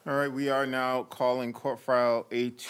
All right, we are now calling court file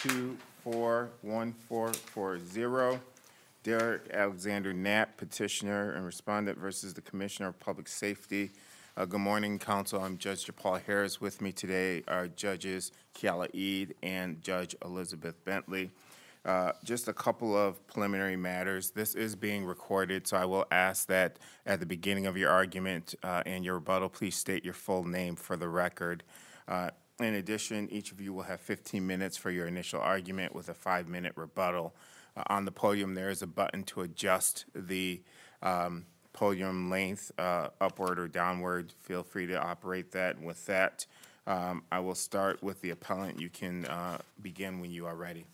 A241440. Derek Alexander Knapp, petitioner and respondent versus the Commissioner of Public Safety. Good morning, counsel. I'm Judge Paul Harris. With me today are Judges Kiala Eid and Judge Elizabeth Bentley. Just a couple of preliminary matters. This is being recorded, so I will ask that at the beginning of your argument and your rebuttal, please state your full name for the record. In addition, each of you will have 15 minutes for your initial argument with a 5-minute rebuttal. On the podium, there is a button to adjust the podium length upward or downward. Feel free to operate that. And with that, I will start with the appellant. You can begin when you are ready.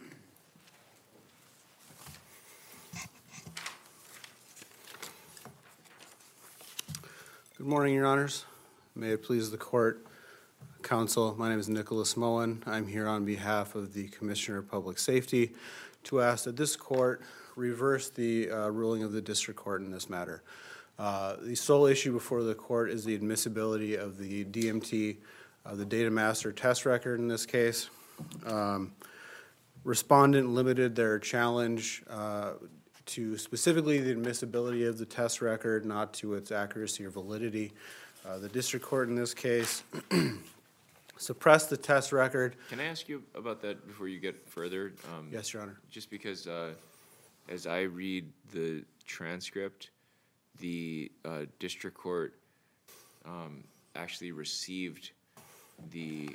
Good morning, Your Honors. May it please the court, counsel, my name is Nicholas Moen. I'm here on behalf of the Commissioner of Public Safety to ask that this court reverse the ruling of the district court in this matter. The sole issue before the court is the admissibility of the DMT, the data master test record in this case. Respondent limited their challenge to specifically the admissibility of the test record, not to its accuracy or validity. The district court in this case suppressed the test record. Can I ask you about that before you get further? Yes, Your Honor. Just because as I read the transcript, the district court actually received the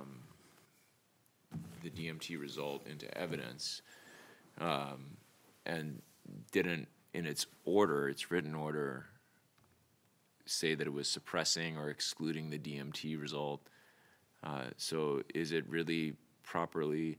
DMT result into evidence and didn't, in its order, its written order, say that it was suppressing or excluding the DMT result. So is it really properly,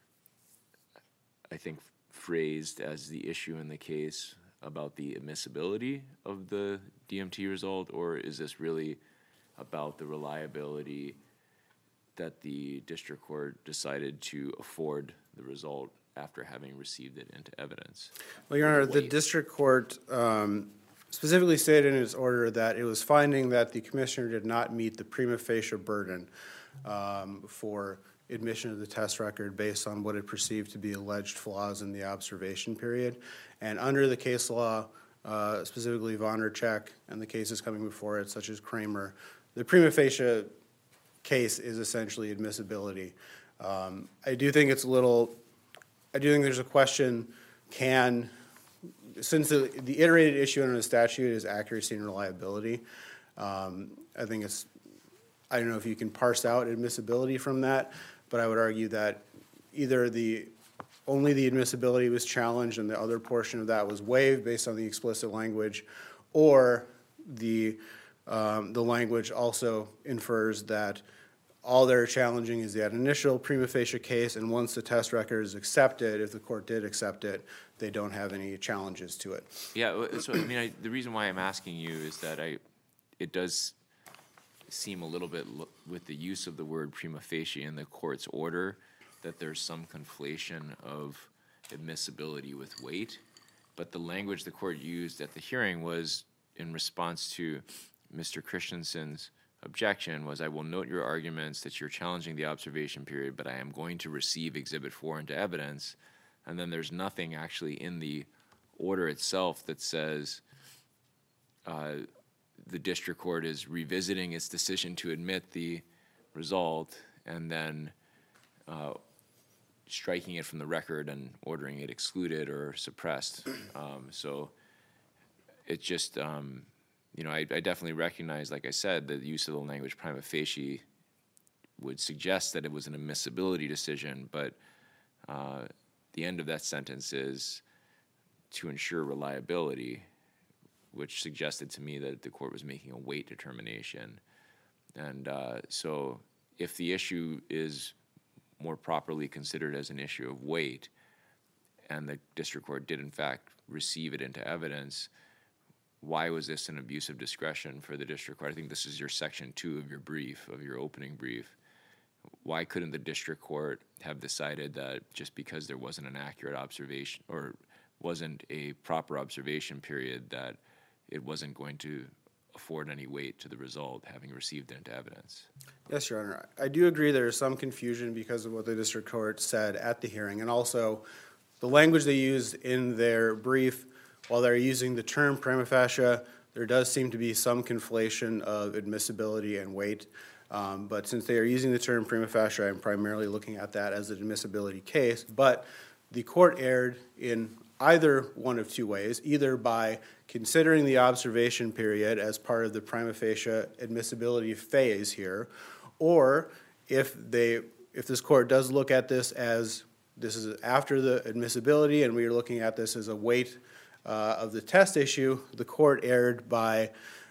I think, phrased as the issue in the case about the admissibility of the DMT result, or is this really about the reliability that the district court decided to afford the result after having received it into evidence? Well, Your Honor, the district court specifically stated in its order that it was finding that the commissioner did not meet the prima facie burden for admission of the test record based on what it perceived to be alleged flaws in the observation period. And under the case law, specifically Vondercheck and the cases coming before it, such as Kramer, the prima facie case is essentially admissibility. I do think there's a question, since the iterated issue under the statute is accuracy and reliability, I think I don't know if you can parse out admissibility from that, but I would argue that either only the admissibility was challenged and the other portion of that was waived based on the explicit language, or the language also infers that all they're challenging is that initial prima facie case, and once the test record is accepted, if the court did accept it, they don't have any challenges to it. Yeah, so I mean, the reason why I'm asking you is that it does seem a little bit, with the use of the word prima facie in the court's order, that there's some conflation of admissibility with weight. But the language the court used at the hearing was in response to Mr. Christensen's objection was, I will note your arguments that you're challenging the observation period, but I am going to receive Exhibit 4 into evidence. And then there's nothing actually in the order itself that says the district court is revisiting its decision to admit the result and then striking it from the record and ordering it excluded or suppressed. So it just, I definitely recognize, like I said, the use of the language prima facie would suggest that it was an admissibility decision, but the end of that sentence is to ensure reliability, which suggested to me that the court was making a weight determination. And so if the issue is more properly considered as an issue of weight, and the district court did in fact receive it into evidence, why was this an abuse of discretion for the district court? I think this is your section 2 of your brief, of your opening brief. Why couldn't the district court have decided that just because there wasn't an accurate observation or wasn't a proper observation period, that it wasn't going to afford any weight to the result, having received it into evidence. Yes, Your Honor. I do agree there is some confusion because of what the district court said at the hearing, and also the language they used in their brief, while they're using the term prima facie, there does seem to be some conflation of admissibility and weight. But since they are using the term prima facie, I'm primarily looking at that as an admissibility case. But the court erred in either one of two ways, either by considering the observation period as part of the prima facie admissibility phase here, or if this court does look at this as this is after the admissibility and we are looking at this as a weight of the test issue, the court erred by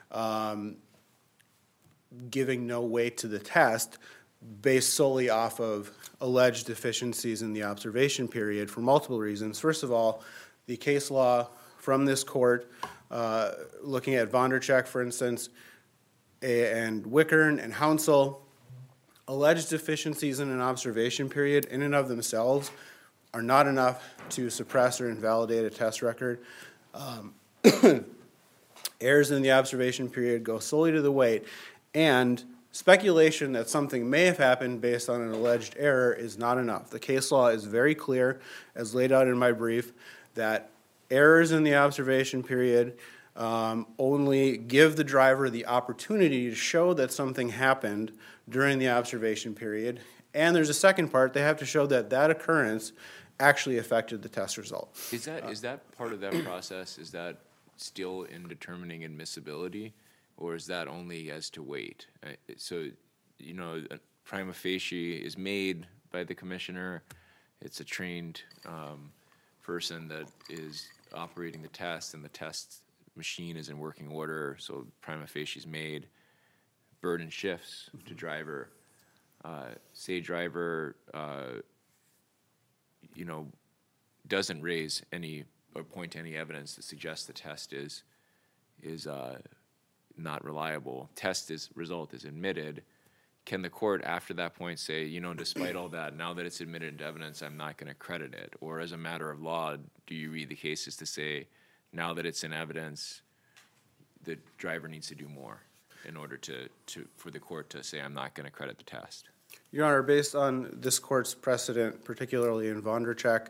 giving no weight to the test based solely off of alleged deficiencies in the observation period for multiple reasons. First of all, the case law from this court, looking at Vondercheck, for instance, and Wickern and Hounsel, alleged deficiencies in an observation period in and of themselves are not enough to suppress or invalidate a test record. Errors in the observation period go solely to the weight, and speculation that something may have happened based on an alleged error is not enough. The case law is very clear, as laid out in my brief, that errors in the observation period only give the driver the opportunity to show that something happened during the observation period. And there's a second part, they have to show that that occurrence actually affected the test result. Is that part of that process? Is that still in determining admissibility, or is that only as to weight? So, you know, a prima facie is made by the commissioner. It's a trained person that is operating the test, and the test machine is in working order, so prima facie is made. Burden shifts to driver. Say driver, doesn't raise any or point to any evidence that suggests the test is not reliable. Result is admitted. Can the court after that point say, despite all that, now that it's admitted into evidence, I'm not going to credit it? Or as a matter of law, do you read the cases to say, now that it's in evidence, the driver needs to do more in order for the court to say, I'm not going to credit the test? Your Honor, based on this court's precedent, particularly in Vondercheck,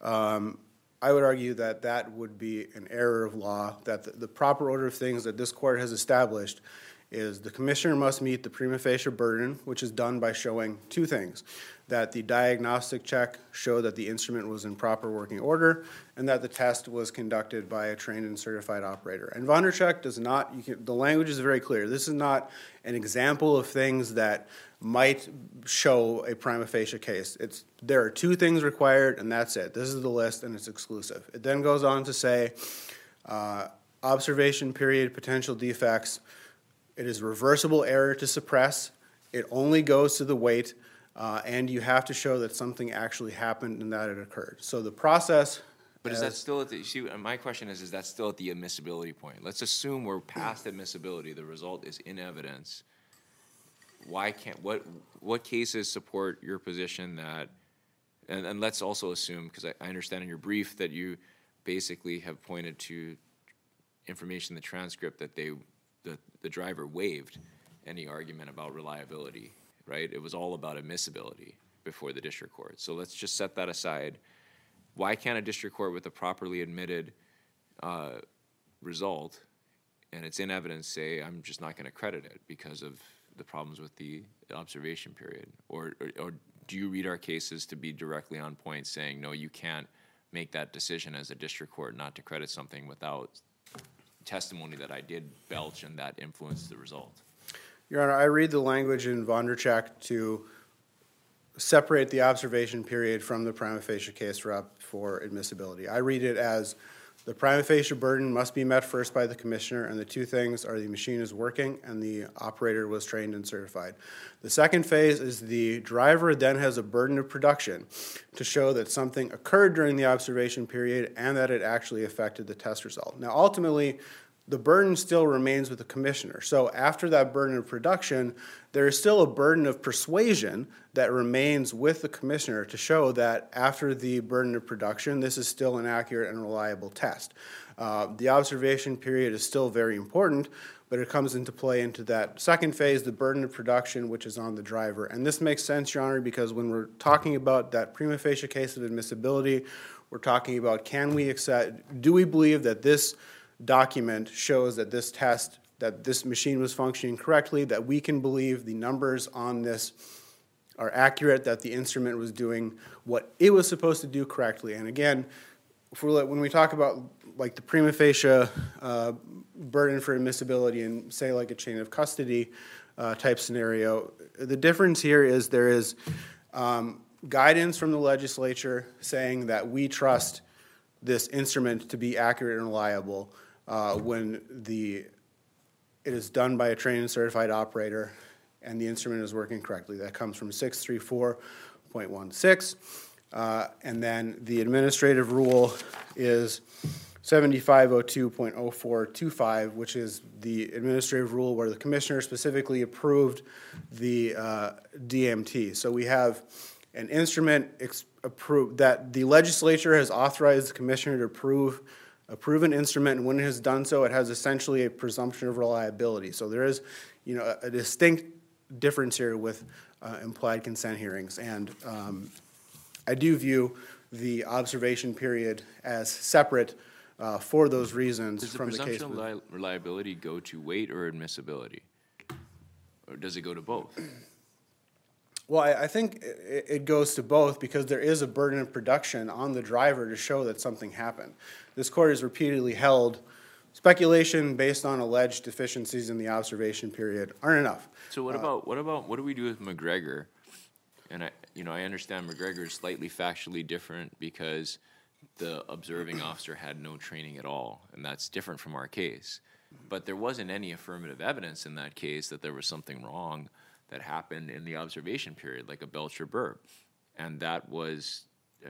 I would argue that that would be an error of law, that the proper order of things that this court has established is the commissioner must meet the prima facie burden, which is done by showing two things: that the diagnostic check showed that the instrument was in proper working order, and that the test was conducted by a trained and certified operator. And Vondercheck does not, the language is very clear. This is not an example of things that might show a prima facie case. There are two things required, and that's it. This is the list, and it's exclusive. It then goes on to say, observation period, potential defects. It is reversible error to suppress. It only goes to the weight, and you have to show that something actually happened and that it occurred. So the process. But is that still my question is that still at the admissibility point? Let's assume we're past admissibility, the result is in evidence. Why can't, what cases support your position that, and let's also assume, because I understand in your brief that you basically have pointed to information in the transcript that the driver waived any argument about reliability, right? It was all about admissibility before the district court. So let's just set that aside. Why can't a district court with a properly admitted result, and it's in evidence, say, I'm just not going to credit it because of the problems with the observation period? Or do you read our cases to be directly on point, saying, no, you can't make that decision as a district court not to credit something without testimony that I did belch and that influenced the result? Your Honor, I read the language in Vondercheck to separate the observation period from the prima facie case for admissibility. I read it as the prima facie burden must be met first by the commissioner, and the two things are the machine is working and the operator was trained and certified. The second phase is the driver then has a burden of production to show that something occurred during the observation period and that it actually affected the test result. Now, ultimately, the burden still remains with the commissioner. So after that burden of production, there is still a burden of persuasion that remains with the commissioner to show that after the burden of production, this is still an accurate and reliable test. The observation period is still very important, but it comes into play into that second phase, the burden of production, which is on the driver. And this makes sense, Your Honor, because when we're talking about that prima facie case of admissibility, we're talking about do we believe that this document shows that this test, that this machine was functioning correctly, that we can believe the numbers on this are accurate, that the instrument was doing what it was supposed to do correctly. And again, when we talk about like the prima facie burden for admissibility and say like a chain of custody type scenario, the difference here is there is guidance from the legislature saying that we trust this instrument to be accurate and reliable when it is done by a trained and certified operator and the instrument is working correctly. That comes from 634.16. And then the administrative rule is 7502.0425, which is the administrative rule where the commissioner specifically approved the DMT. So we have an instrument approved that the legislature has authorized the commissioner to approve an instrument, and when it has done so, it has essentially a presumption of reliability. So there is, a distinct difference here with implied consent hearings, and I do view the observation period as separate for those reasons from the case. Does the presumption of reliability go to weight or admissibility, or does it go to both? Well, I think it goes to both because there is a burden of production on the driver to show that something happened. This court has repeatedly held speculation based on alleged deficiencies in the observation period aren't enough. So what do we do with McGregor? And I understand McGregor is slightly factually different because the observing officer had no training at all, and that's different from our case. But there wasn't any affirmative evidence in that case that there was something wrong that happened in the observation period, like a belch or burp. And that was,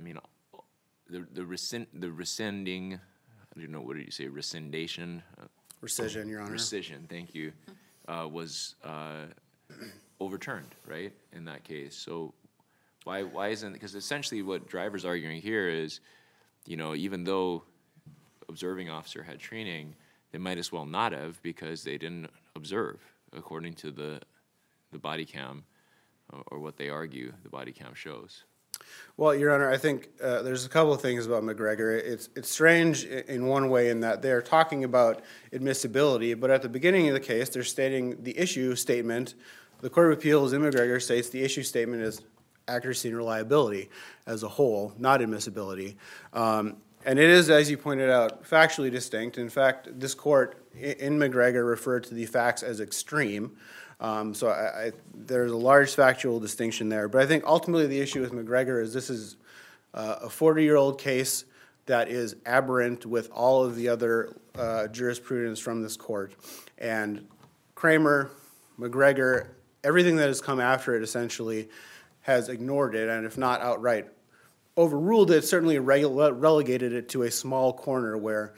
the rescinding, I don't know, what did you say, rescindation? Rescission, Your Honor. Rescission, thank you, was overturned, right, in that case. So why isn't, because essentially what driver's arguing here is, even though observing officer had training, they might as well not have because they didn't observe according to the body cam or what they argue the body cam shows. Well, Your Honor, I think there's a couple of things about McGregor. It's strange in one way in that they're talking about admissibility, but at the beginning of the case, they're stating the issue statement. The Court of Appeals in McGregor states the issue statement is accuracy and reliability as a whole, not admissibility. And it is, as you pointed out, factually distinct. In fact, this court in McGregor referred to the facts as extreme. So there's a large factual distinction there. But I think ultimately the issue with McGregor is this is a 40-year-old case that is aberrant with all of the other jurisprudence from this court. And Kramer, McGregor, everything that has come after it essentially has ignored it, and if not outright overruled it, certainly relegated it to a small corner where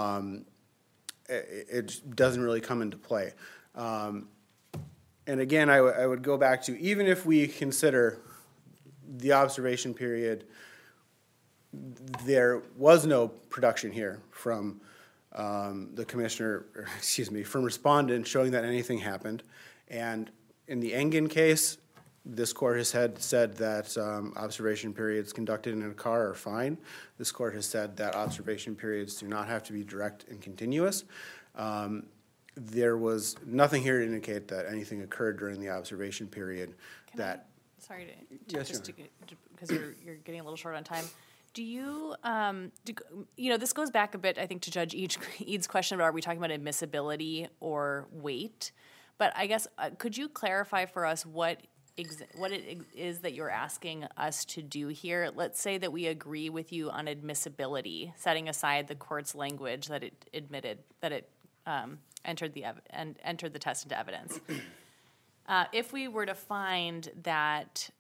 it doesn't really come into play. And again, I would go back to, even if we consider the observation period, there was no production here from the commissioner, from respondent showing that anything happened. And in the Engen case, this court has said that observation periods conducted in a car are fine. This court has said that observation periods do not have to be direct and continuous. There was nothing here to indicate that anything occurred during the observation period. Sorry to Yes, just because you're getting a little short on time. Do you, this goes back a bit, I think, to Judge Eads' question about are we talking about admissibility or weight? But I guess, could you clarify for us what it is that you're asking us to do here? Let's say that we agree with you on admissibility, setting aside the court's language that it admitted that it entered the test into evidence. If we were to find that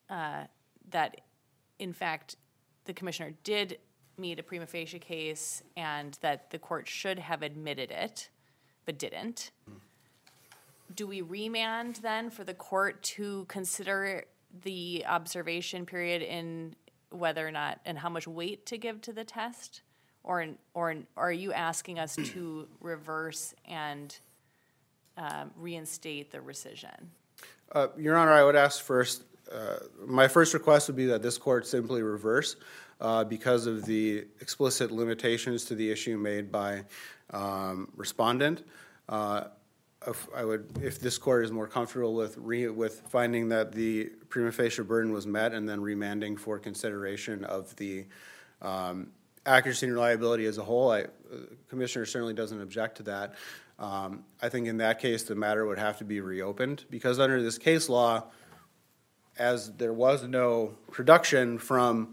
in fact the commissioner did meet a prima facie case and that the court should have admitted it, but didn't. Do we remand then for the court to consider the observation period in whether or not and how much weight to give to the test? Or are you asking us to reverse and reinstate the rescission? Your Honor, I would ask first, my first request would be that this court simply reverse because of the explicit limitations to the issue made by respondent. If this court is more comfortable with finding that the prima facie burden was met and then remanding for consideration of the accuracy and reliability as a whole, Commissioner certainly doesn't object to that. I think in that case, the matter would have to be reopened because under this case law, as there was no production from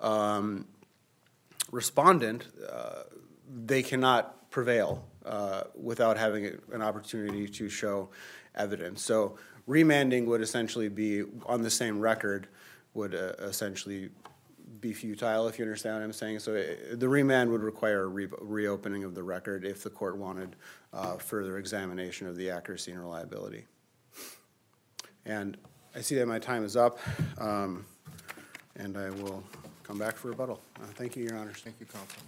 respondent, they cannot prevail without having an opportunity to show evidence. So remanding would essentially be on the same record, would essentially be futile, if you understand what I'm saying. So the remand would require a reopening of the record if the court wanted further examination of the accuracy and reliability. And I see that my time is up, and I will come back for rebuttal. Thank you, Your Honors. Thank you, counsel.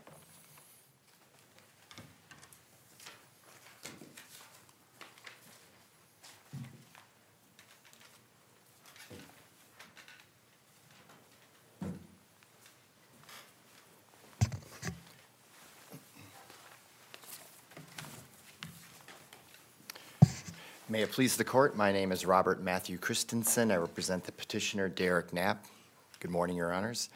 May it please the court, my name is Robert Matthew Christensen. I represent the petitioner Derek Knapp. Good morning, Your Honors.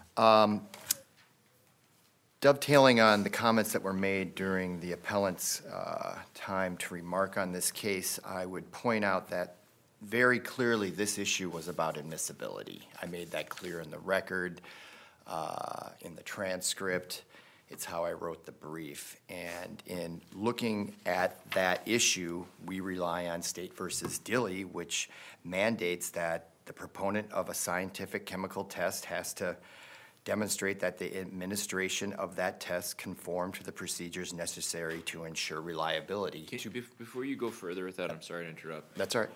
Dovetailing on the comments that were made during the appellant's time to remark on this case, I would point out that very clearly this issue was about admissibility. I made that clear in the record, in the transcript. It's how I wrote the brief. And in looking at that issue, we rely on State versus Dilley, which mandates that the proponent of a scientific chemical test has to demonstrate that the administration of that test conformed to the procedures necessary to ensure reliability. Before you go further with that, I'm sorry to interrupt. That's all right.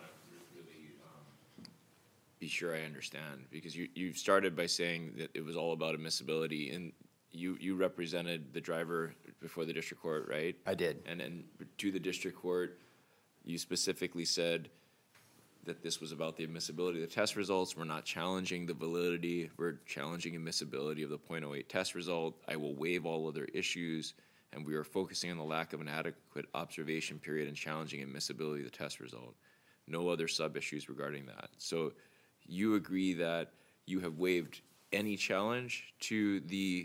Be sure I understand, because you started by saying that it was all about admissibility, and you represented the driver before the district court, right? I did. And to the district court, you specifically said that this was about the admissibility of the test results. We're not challenging the validity. We're challenging admissibility of the .08 test result. I will waive all other issues, and we are focusing on the lack of an adequate observation period and challenging admissibility of the test result. No other sub-issues regarding that. So you agree that you have waived any challenge to the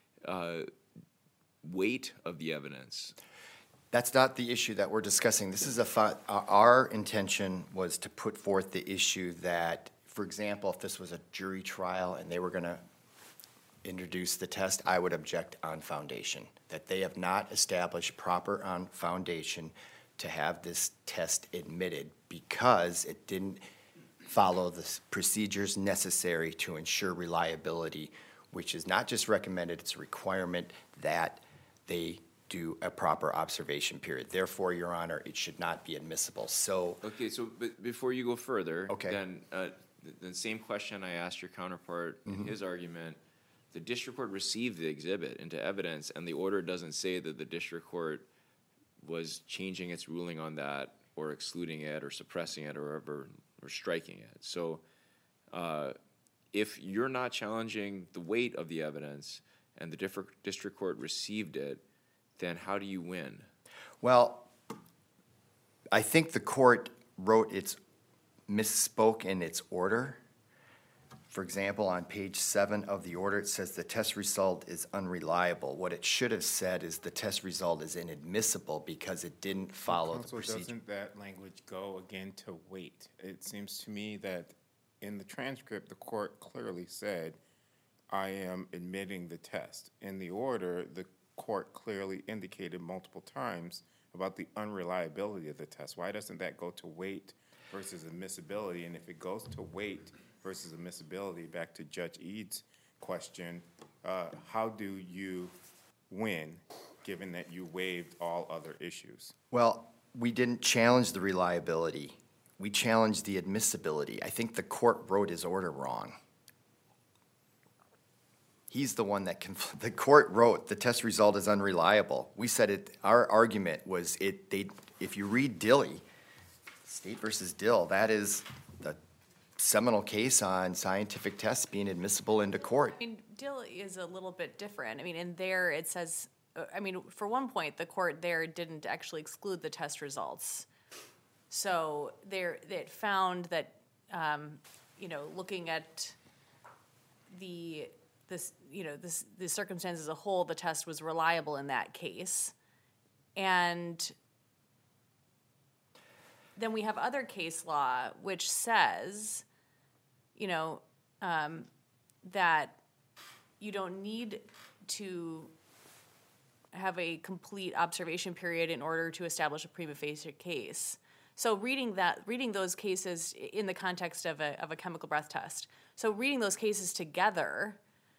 weight of the evidence? That's not the issue that we're discussing. This is our intention was to put forth the issue that, for example, if this was a jury trial and they were going to introduce the test, I would object on foundation, that they have not established proper on foundation to have this test admitted because it didn't follow the procedures necessary to ensure reliability, which is not just recommended, it's a requirement that they do a proper observation period. Therefore, Your Honor, it should not be admissible. So, okay, so but before you go further, okay. Then the same question I asked your counterpart in his argument, the district court received the exhibit into evidence, and the order doesn't say that the district court was changing its ruling on that or excluding it or suppressing it or striking it. So if you're not challenging the weight of the evidence and the district court received it, then how do you win? well, I think the court misspoke in its order. For example, on page 7 of the order, it says the test result is unreliable. What it should have said is the test result is inadmissible because it didn't follow the Counsel, procedure. doesn't that language go again to weight? It seems to me that in the transcript, the court clearly said, I am admitting the test. In the order, the court clearly indicated multiple times about the unreliability of the test. Why doesn't that go to weight versus admissibility? And if it goes to weight versus admissibility, back to Judge Eads' question, how do you win? given that you waived all other issues? Well, we didn't challenge the reliability. We challenged the admissibility. I think the court wrote his order wrong. He's the one that, the court wrote the test result is unreliable. We said it, our argument was if you read Dilley, State versus Dill, that is the seminal case on scientific tests being admissible into court. I mean, Dill is a little bit different. I mean, in there it says, I mean, for one point, the court there didn't actually exclude the test results. So there, it found that, looking at the circumstances as a whole, the test was reliable in that case. And then we have other case law which says, that you don't need to have a complete observation period in order to establish a prima facie case. So reading those cases in the context of a chemical breath test, so reading those cases together,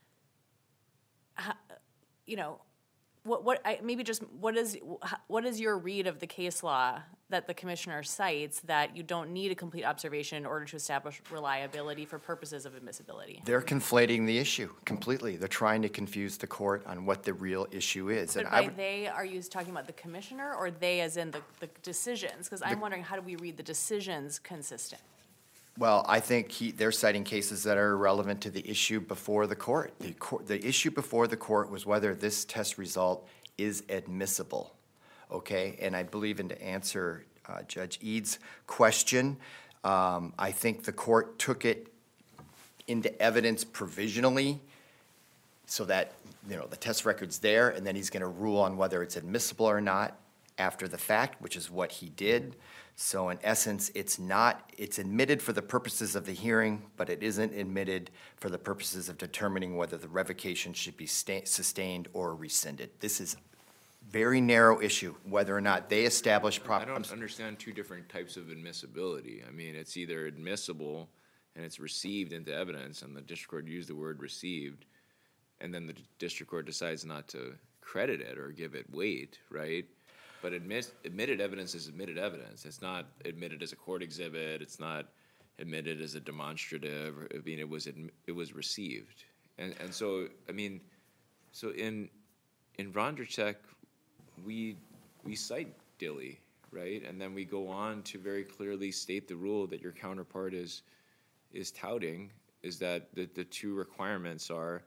what is your read of the case law that the commissioner cites that you don't need a complete observation in order to establish reliability for purposes of admissibility? They're conflating the issue completely. They're trying to confuse the court on what the real issue is. But by they, are you talking about the commissioner or they as in the decisions? Because I'm wondering, how do we read the decisions consistent? Well, I think they're citing cases that are relevant to the issue before the court. The issue before the court was whether this test result is admissible, okay? And I believe, and to answer Judge Eads' question, I think the court took it into evidence provisionally so that, the test record's there, and then he's gonna rule on whether it's admissible or not after the fact, which is what he did. So in essence, it's admitted for the purposes of the hearing, but it isn't admitted for the purposes of determining whether the revocation should be sustained or rescinded. This is very narrow issue, whether or not they establish I don't understand two different types of admissibility. I mean, it's either admissible and it's received into evidence, and the district court used the word received, and then the district court decides not to credit it or give it weight, right? But admitted evidence is admitted evidence. It's not admitted as a court exhibit. It's not admitted as a demonstrative. I mean, it was received, and so I mean, so in Vondracek, we cite Dilley, right, and then we go on to very clearly state the rule that your counterpart is touting, is that the two requirements are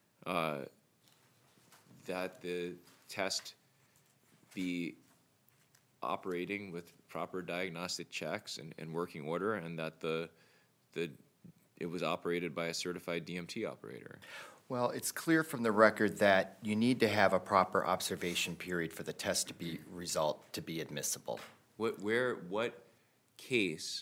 that the test be operating with proper diagnostic checks and working order, and that it was operated by a certified DMT operator. Well, it's clear from the record that you need to have a proper observation period for the test result to be admissible. What case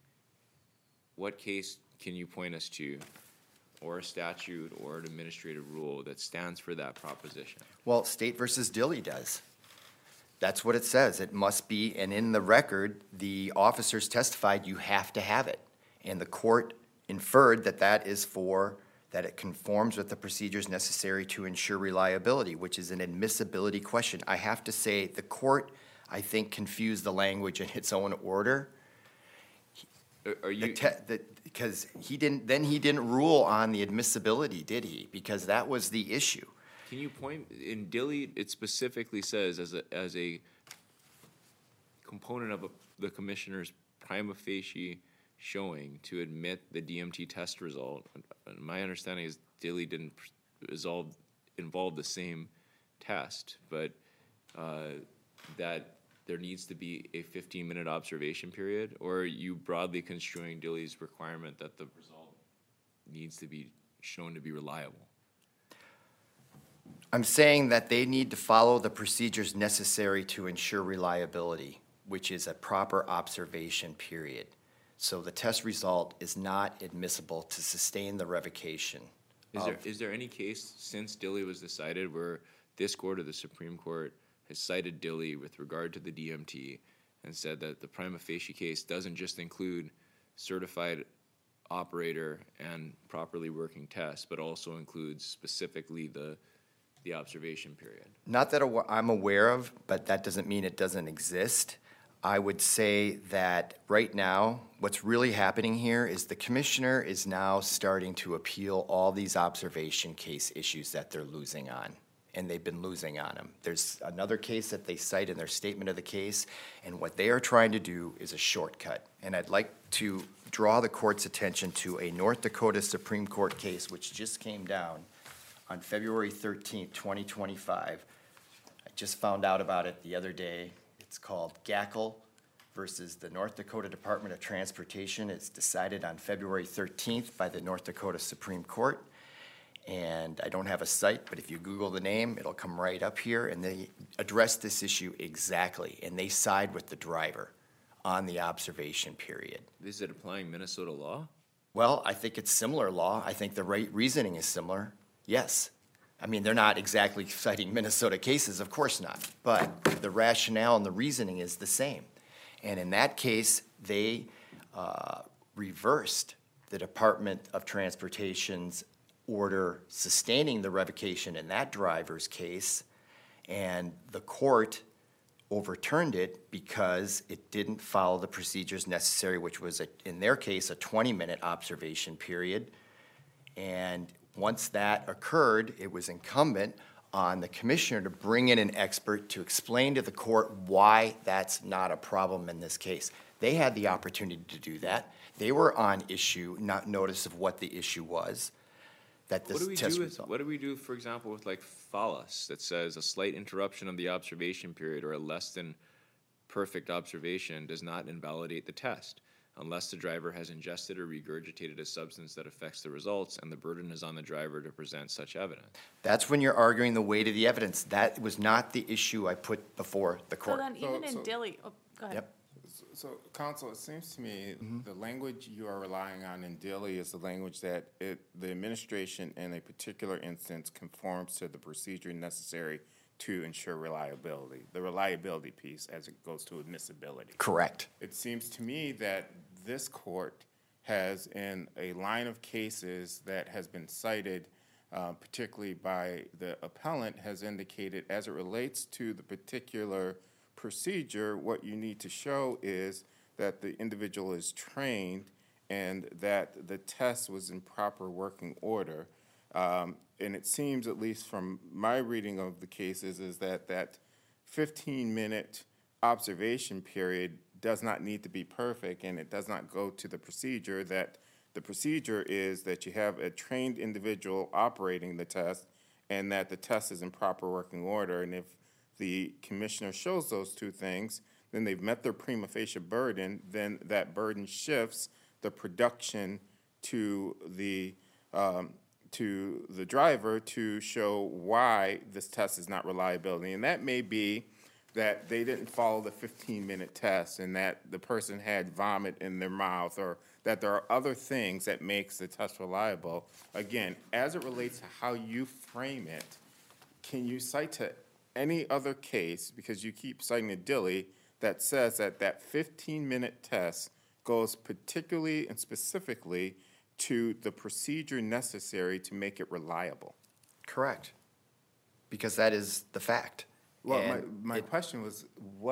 can you point us to, or a statute or an administrative rule that stands for that proposition? Well, State versus Dilley does. That's what it says. It must be, and in the record, the officers testified you have to have it. And the court inferred that it conforms with the procedures necessary to ensure reliability, which is an admissibility question. I have to say, the court, I think, confused the language in its own order. Because he didn't rule on the admissibility, did he? Because that was the issue. Can you point, in Dilley, it specifically says as a component of the commissioner's prima facie showing to admit the DMT test result. My understanding is Dilley didn't involve the same test, but that there needs to be a 15-minute observation period, or are you broadly construing Dilley's requirement that the result needs to be shown to be reliable? I'm saying that they need to follow the procedures necessary to ensure reliability, which is a proper observation period. So the test result is not admissible to sustain the revocation. Is there any case since Dilley was decided where this court or the Supreme Court has cited Dilley with regard to the DMT and said that the prima facie case doesn't just include certified operator and properly working tests, but also includes specifically the the observation period. Not that I'm aware of, but that doesn't mean it doesn't exist. I would say that right now, what's really happening here is the commissioner is now starting to appeal all these observation case issues that they're losing on, and they've been losing on them. There's another case that they cite in their statement of the case, and what they are trying to do is a shortcut. And I'd like to draw the court's attention to a North Dakota Supreme Court case which just came down on February 13th, 2025. I just found out about it the other day. It's called Gackle versus the North Dakota Department of Transportation. It's decided on February 13th by the North Dakota Supreme Court. And I don't have a site, but if you Google the name, it'll come right up here. And they address this issue exactly. And they side with the driver on the observation period. Is it applying Minnesota law? Well, I think it's similar law. I think the reasoning is similar. Yes. I mean, they're not exactly citing Minnesota cases, of course not, but the rationale and the reasoning is the same. And in that case, they reversed the Department of Transportation's order sustaining the revocation in that driver's case, and the court overturned it because it didn't follow the procedures necessary, which was, in their case, a 20-minute observation period. And once that occurred, it was incumbent on the commissioner to bring in an expert to explain to the court why that's not a problem in this case. They had the opportunity to do that. They were on issue, not notice of what the issue was, that this test result. What do we do, for example, with like Fallas that says a slight interruption of the observation period or a less than perfect observation does not invalidate the test unless the driver has ingested or regurgitated a substance that affects the results, and the burden is on the driver to present such evidence. That's when you're arguing the weight of the evidence. That was not the issue I put before the So court. then, even in So- Dilly, oh, go ahead. Yep. So, counsel, it seems to me the language you are relying on in Dilly is the language that the administration in a particular instance conforms to the procedure necessary to ensure reliability, the reliability piece as it goes to admissibility. Correct. It seems to me that this court has, in a line of cases that has been cited, particularly by the appellant, has indicated as it relates to the particular procedure, what you need to show is that the individual is trained and that the test was in proper working order. And it seems, at least from my reading of the cases, is that that 15-minute observation period does not need to be perfect, and it does not go to the procedure. That the procedure is that you have a trained individual operating the test, and that the test is in proper working order. And if the commissioner shows those two things, then they've met their prima facie burden, then that burden shifts the production to the driver to show why this test is not reliability. And that may be that they didn't follow the 15-minute test and that the person had vomit in their mouth, or that there are other things that makes the test reliable. Again, as it relates to how you frame it, can you cite to any other case, because you keep citing a Dilly, that says that that 15-minute test goes particularly and specifically to the procedure necessary to make it reliable? Correct. Because that is the fact. Well, And my question was,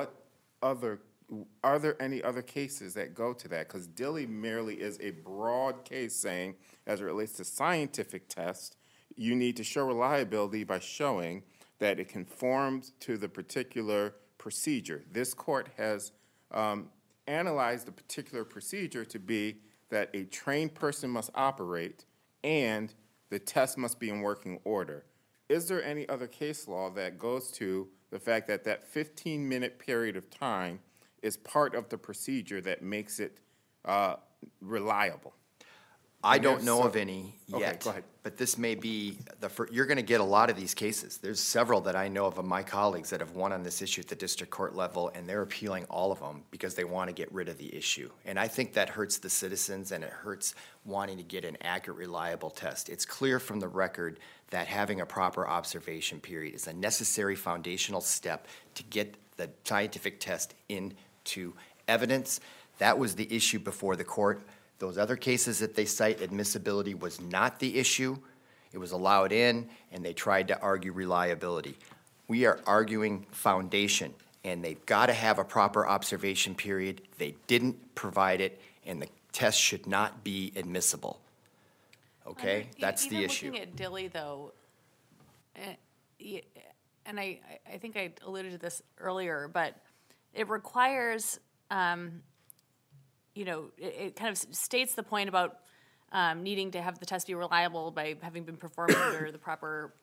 are there any other cases that go to that? Because Dilly merely is a broad case saying, as it relates to scientific tests, you need to show reliability by showing that it conforms to the particular procedure. This court has analyzed the particular procedure to be that a trained person must operate and the test must be in working order. Is there any other case law that goes to the fact that that 15-minute period of time is part of the procedure that makes it reliable? I And don't if know so- of any Okay, yet. go ahead. But this may be you're going to get a lot of these cases. There's several that I know of my colleagues that have won on this issue at the district court level, and they're appealing all of them because they want to get rid of the issue. And I think that hurts the citizens, and it hurts wanting to get an accurate, reliable test. It's clear from the record that having a proper observation period is a necessary foundational step to get the scientific test into evidence. That was the issue before the court. Those other cases that they cite, admissibility was not the issue. It was allowed in, and they tried to argue reliability. We are arguing foundation, and they've got to have a proper observation period. They didn't provide it, and the test should not be admissible. Okay? That's the issue. Even looking at Dilly, though, and I think I alluded to this earlier, but it requires, it kind of states the point about needing to have the test be reliable by having been performed under the proper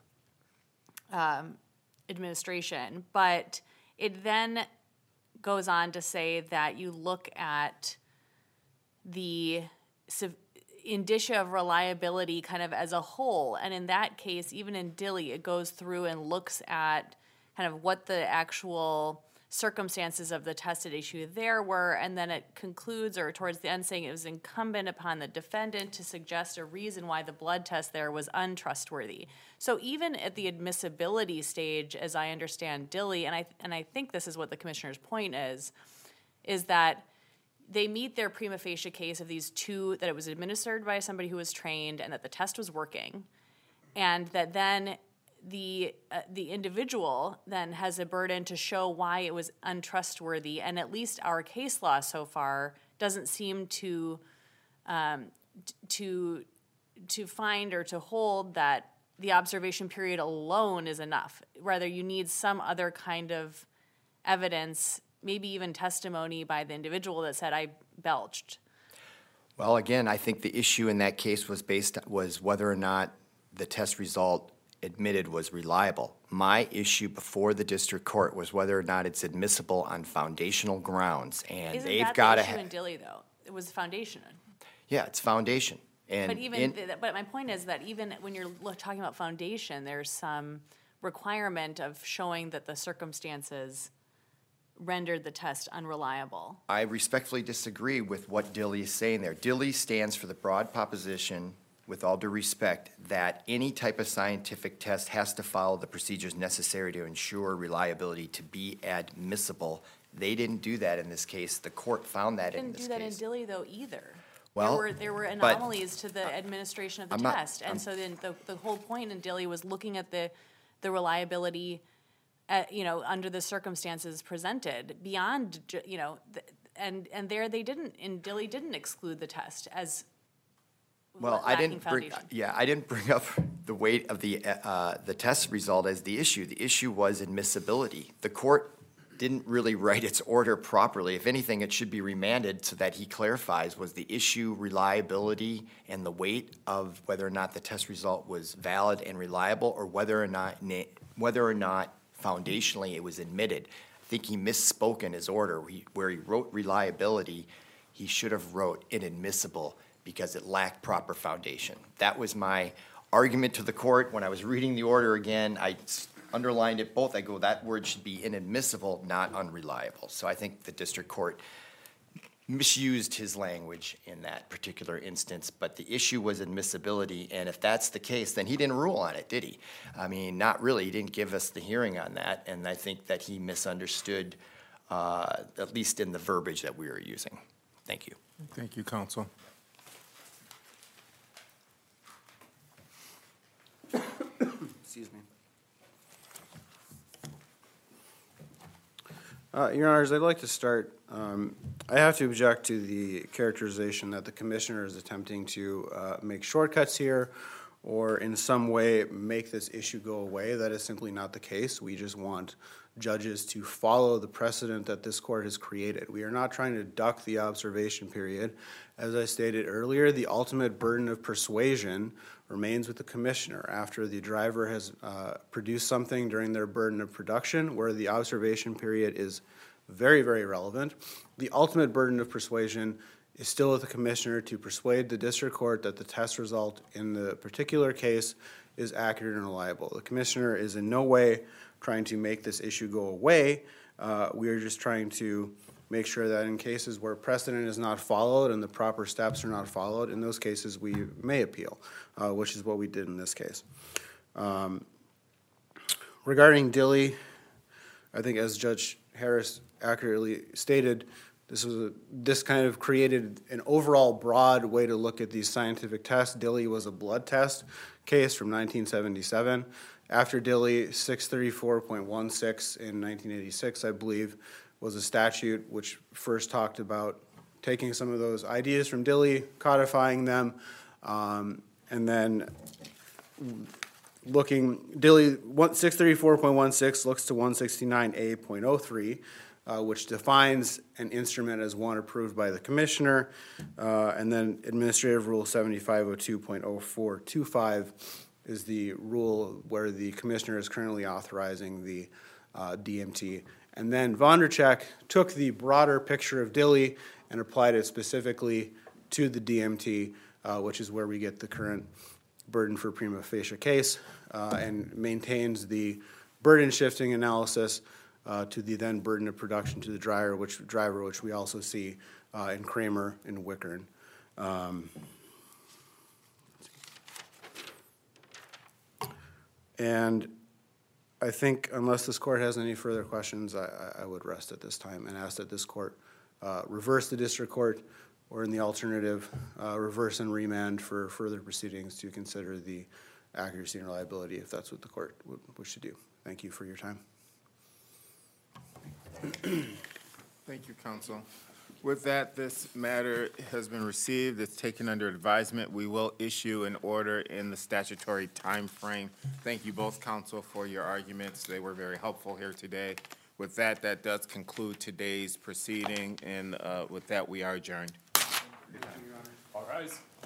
administration. But it then goes on to say that you look at the indicia of reliability kind of as a whole. And in that case, even in Dilly, it goes through and looks at kind of what the actual circumstances of the tested issue there were, and then it concludes, or towards the end, saying it was incumbent upon the defendant to suggest a reason why the blood test there was untrustworthy. So even at the admissibility stage, as I understand Dilly, and I think this is what the commissioner's point is that they meet their prima facie case of these two, that it was administered by somebody who was trained and that the test was working, and that then the individual then has a burden to show why it was untrustworthy, and at least our case law so far doesn't seem to find or to hold that the observation period alone is enough. Rather, you need some other kind of evidence, maybe even testimony by the individual that said, I belched. Well, again, I think the issue in that case was whether or not the test result admitted was reliable. My issue before the district court was whether or not it's admissible on foundational grounds, and Isn't they've that got to the issue in Dilly, though? It was foundation. Yeah, it's foundation. And But my point is that even when you're talking about foundation, there's some requirement of showing that the circumstances rendered the test unreliable. I respectfully disagree with what Dilly is saying there. Dilly stands for the broad proposition, with all due respect, that any type of scientific test has to follow the procedures necessary to ensure reliability to be admissible. They didn't do that in this case. The court found that in this case. Didn't do that in Dilly, though, either. Well, there were but anomalies to the administration of the I'm not- test, and so then the whole point in Dilly was looking at the reliability, under the circumstances presented beyond, and there they didn't, in Dilly didn't exclude the test as Well, I lacking didn't bring, foundation. I didn't bring up the weight of the test result as the issue. The issue was admissibility. The court didn't really write its order properly. If anything, it should be remanded so that he clarifies, was the issue reliability and the weight of whether or not the test result was valid and reliable, or whether or not foundationally it was admitted. I think he misspoke in his order. Where he wrote reliability, he should have wrote inadmissible, because it lacked proper foundation. That was my argument to the court. When I was reading the order again, I underlined it both. I go, that word should be inadmissible, not unreliable. So I think the district court misused his language in that particular instance, but the issue was admissibility, and if that's the case, then he didn't rule on it, did he? I mean, not really. He didn't give us the hearing on that, and I think that he misunderstood, at least in the verbiage that we were using. Thank you. Thank you, counsel. Excuse me. Your Honors, I'd like to start. I have to object to the characterization that the commissioner is attempting to make shortcuts here or in some way make this issue go away. That is simply not the case. We just want judges to follow the precedent that this court has created. We are not trying to duck the observation period. As I stated earlier, the ultimate burden of persuasion remains with the commissioner after the driver has produced something during their burden of production where the observation period is very, very relevant. The ultimate burden of persuasion is still with the commissioner to persuade the district court that the test result in the particular case is accurate and reliable. The commissioner is in no way trying to make this issue go away. We are just trying to make sure that in cases where precedent is not followed and the proper steps are not followed, in those cases we may appeal, which is what we did in this case. Regarding Dilly, I think as Judge Harris accurately stated, This kind of created an overall broad way to look at these scientific tests. Dilly was a blood test case from 1977. After Dilly, 634.16 in 1986, I believe, was a statute which first talked about taking some of those ideas from Dilly, codifying them, and then Dilly 634.16 looks to 169A.03, which defines an instrument as one approved by the commissioner, and then Administrative Rule 7502.0425 is the rule where the commissioner is currently authorizing the DMT. And then Vondercheck took the broader picture of Dilly and applied it specifically to the DMT, which is where we get the current burden for prima facie case, and maintains the burden shifting analysis to the then burden of production to the driver, which we also see in Kramer and Wickern. And I think unless this court has any further questions, I would rest at this time and ask that this court reverse the district court, or in the alternative, reverse and remand for further proceedings to consider the accuracy and reliability, if that's what the court would wish to do. Thank you for your time. Thank you, counsel. With that, this matter has been received. It's taken under advisement. We will issue an order in the statutory time frame. Thank you both, counsel, for your arguments. They were very helpful here today. With that, that does conclude today's proceeding, and with that, we are adjourned. All rise.